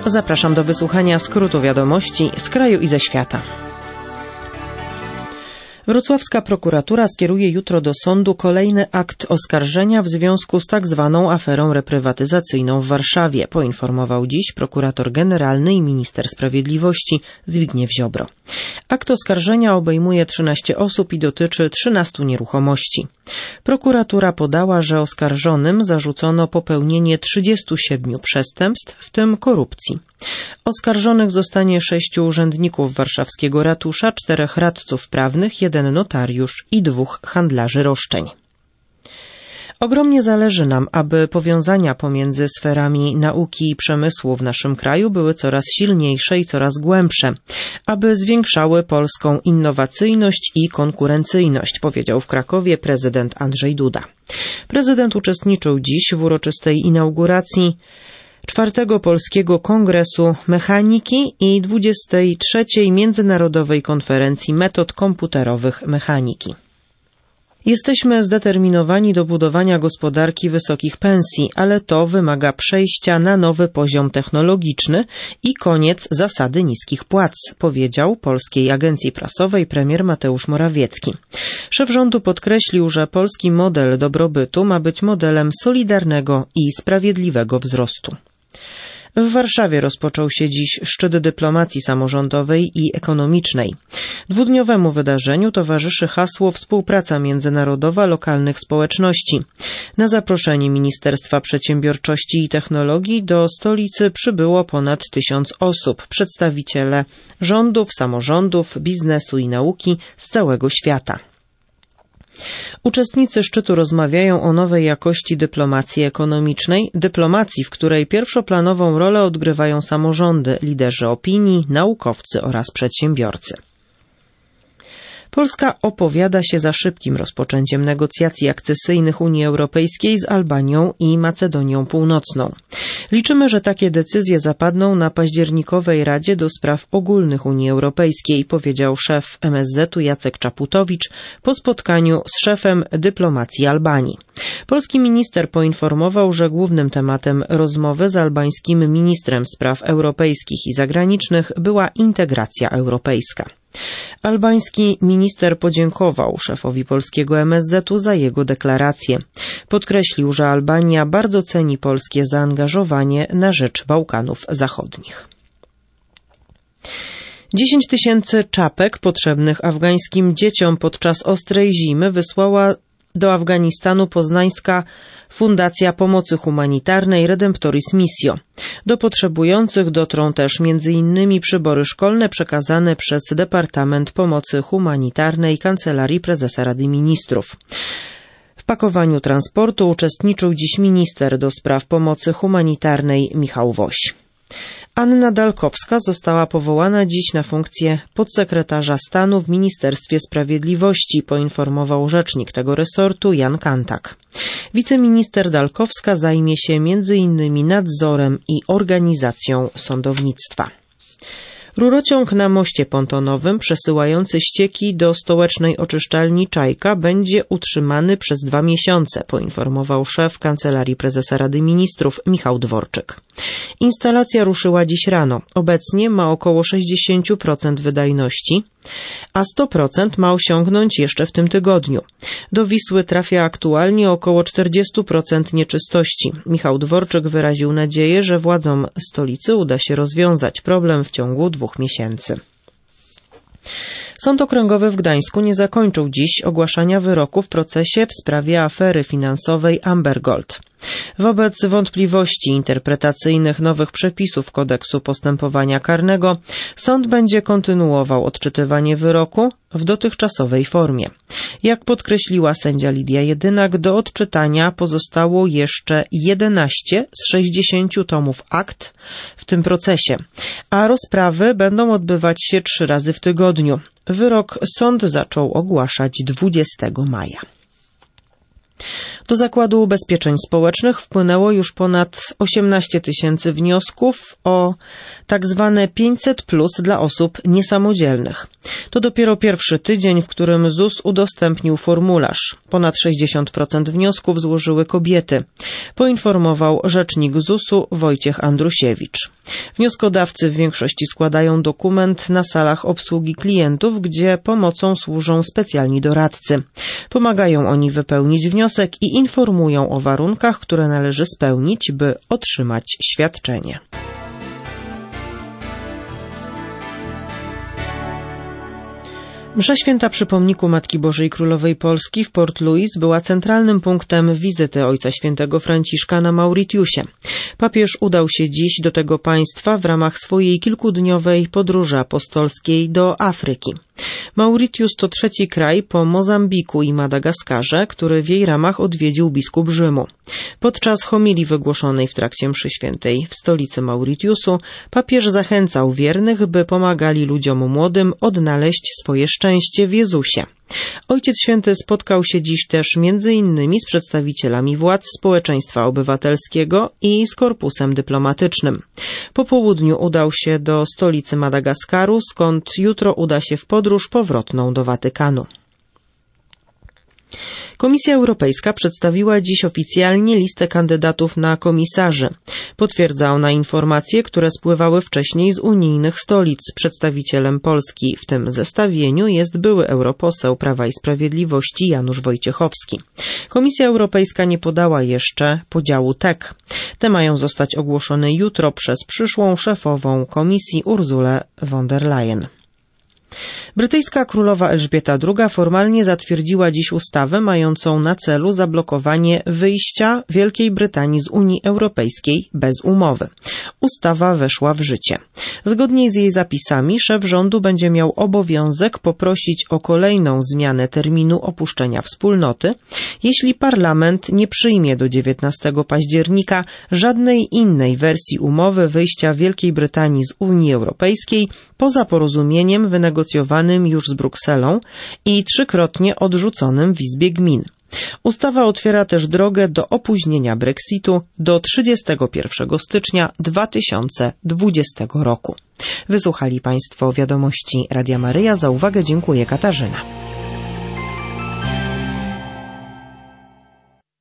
Zapraszam do wysłuchania skrótu wiadomości z kraju i ze świata. Wrocławska prokuratura skieruje jutro do sądu kolejny akt oskarżenia w związku z tak zwaną aferą reprywatyzacyjną w Warszawie, poinformował dziś prokurator generalny i minister sprawiedliwości Zbigniew Ziobro. Akt oskarżenia obejmuje 13 osób i dotyczy 13 nieruchomości. Prokuratura podała, że oskarżonym zarzucono popełnienie 37 przestępstw, w tym korupcji. Oskarżonych zostanie 6 urzędników warszawskiego ratusza, 4 radców prawnych, 1 notariusz i 2 handlarzy roszczeń. Ogromnie zależy nam, aby powiązania pomiędzy sferami nauki i przemysłu w naszym kraju były coraz silniejsze i coraz głębsze, aby zwiększały polską innowacyjność i konkurencyjność, powiedział w Krakowie prezydent Andrzej Duda. Prezydent uczestniczył dziś w uroczystej inauguracji 4. Polskiego Kongresu Mechaniki i 23. Międzynarodowej Konferencji Metod Komputerowych Mechaniki. Jesteśmy zdeterminowani do budowania gospodarki wysokich pensji, ale to wymaga przejścia na nowy poziom technologiczny i koniec zasady niskich płac, powiedział Polskiej Agencji Prasowej premier Mateusz Morawiecki. Szef rządu podkreślił, że polski model dobrobytu ma być modelem solidarnego i sprawiedliwego wzrostu. W Warszawie rozpoczął się dziś szczyt dyplomacji samorządowej i ekonomicznej. Dwudniowemu wydarzeniu towarzyszy hasło Współpraca międzynarodowa lokalnych społeczności. Na zaproszenie Ministerstwa Przedsiębiorczości i Technologii do stolicy przybyło ponad 1000 osób, przedstawiciele rządów, samorządów, biznesu i nauki z całego świata. Uczestnicy szczytu rozmawiają o nowej jakości dyplomacji ekonomicznej, dyplomacji, w której pierwszoplanową rolę odgrywają samorządy, liderzy opinii, naukowcy oraz przedsiębiorcy. Polska opowiada się za szybkim rozpoczęciem negocjacji akcesyjnych Unii Europejskiej z Albanią i Macedonią Północną. Liczymy, że takie decyzje zapadną na październikowej Radzie do Spraw Ogólnych Unii Europejskiej, powiedział szef MSZ-u Jacek Czaputowicz po spotkaniu z szefem dyplomacji Albanii. Polski minister poinformował, że głównym tematem rozmowy z albańskim ministrem spraw europejskich i zagranicznych była integracja europejska. Albański minister podziękował szefowi polskiego MSZ-u za jego deklarację. Podkreślił, że Albania bardzo ceni polskie zaangażowanie na rzecz Bałkanów Zachodnich. 10 000 czapek potrzebnych afgańskim dzieciom podczas ostrej zimy wysłała do Afganistanu poznańska Fundacja Pomocy Humanitarnej Redemptoris Missio. Do potrzebujących dotrą też m.in. przybory szkolne przekazane przez Departament Pomocy Humanitarnej Kancelarii Prezesa Rady Ministrów. W pakowaniu transportu uczestniczył dziś minister do spraw pomocy humanitarnej Michał Woś. Anna Dalkowska została powołana dziś na funkcję podsekretarza stanu w Ministerstwie Sprawiedliwości, poinformował rzecznik tego resortu Jan Kantak. Wiceminister Dalkowska zajmie się m.in. nadzorem i organizacją sądownictwa. Rurociąg na moście pontonowym przesyłający ścieki do stołecznej oczyszczalni Czajka będzie utrzymany przez 2 miesiące, poinformował szef Kancelarii Prezesa Rady Ministrów Michał Dworczyk. Instalacja ruszyła dziś rano. Obecnie ma około 60% wydajności, a 100% ma osiągnąć jeszcze w tym tygodniu. Do Wisły trafia aktualnie około 40% nieczystości. Michał Dworczyk wyraził nadzieję, że władzom stolicy uda się rozwiązać problem w ciągu 2 miesięcy. Sąd Okręgowy w Gdańsku nie zakończył dziś ogłaszania wyroku w procesie w sprawie afery finansowej Amber Gold. Wobec wątpliwości interpretacyjnych nowych przepisów Kodeksu Postępowania Karnego sąd będzie kontynuował odczytywanie wyroku w dotychczasowej formie. Jak podkreśliła sędzia Lidia Jedynak, do odczytania pozostało jeszcze 11 z 60 tomów akt w tym procesie, a rozprawy będą odbywać się 3 razy w tygodniu. Wyrok sąd zaczął ogłaszać 20 maja. Do Zakładu Ubezpieczeń Społecznych wpłynęło już ponad 18 000 wniosków o tak zwane 500+ dla osób niesamodzielnych. To dopiero pierwszy tydzień, w którym ZUS udostępnił formularz. Ponad 60% wniosków złożyły kobiety, poinformował rzecznik ZUS-u Wojciech Andrusiewicz. Wnioskodawcy w większości składają dokument na salach obsługi klientów, gdzie pomocą służą specjalni doradcy. Pomagają oni wypełnić wniosek i informują o warunkach, które należy spełnić, by otrzymać świadczenie. Msza święta przy pomniku Matki Bożej Królowej Polski w Port Louis była centralnym punktem wizyty Ojca Świętego Franciszka na Mauritiusie. Papież udał się dziś do tego państwa w ramach swojej kilkudniowej podróży apostolskiej do Afryki. Mauritius to trzeci kraj po Mozambiku i Madagaskarze, który w jej ramach odwiedził biskup Rzymu. Podczas homilii wygłoszonej w trakcie mszy świętej w stolicy Mauritiusu papież zachęcał wiernych, by pomagali ludziom młodym odnaleźć swoje szczęście w Jezusie. Ojciec Święty spotkał się dziś też m.in. z przedstawicielami władz społeczeństwa obywatelskiego i z korpusem dyplomatycznym. Po południu udał się do stolicy Madagaskaru, skąd jutro uda się w podróż powrotną do Watykanu. Komisja Europejska przedstawiła dziś oficjalnie listę kandydatów na komisarzy. Potwierdza ona informacje, które spływały wcześniej z unijnych stolic. Przedstawicielem Polski w tym zestawieniu jest były europoseł Prawa i Sprawiedliwości Janusz Wojciechowski. Komisja Europejska nie podała jeszcze podziału TEK. Te mają zostać ogłoszone jutro przez przyszłą szefową komisji Ursulę von der Leyen. Brytyjska królowa Elżbieta II formalnie zatwierdziła dziś ustawę mającą na celu zablokowanie wyjścia Wielkiej Brytanii z Unii Europejskiej bez umowy. Ustawa weszła w życie. Zgodnie z jej zapisami szef rządu będzie miał obowiązek poprosić o kolejną zmianę terminu opuszczenia wspólnoty, jeśli parlament nie przyjmie do 19 października żadnej innej wersji umowy wyjścia Wielkiej Brytanii z Unii Europejskiej poza porozumieniem wynegocjowanym już z Brukselą i trzykrotnie odrzuconym w Izbie Gmin. Ustawa otwiera też drogę do opóźnienia Brexitu do 31 stycznia 2020 roku. Wysłuchali Państwo wiadomości Radia Maryja. Za uwagę dziękuję, Katarzyna.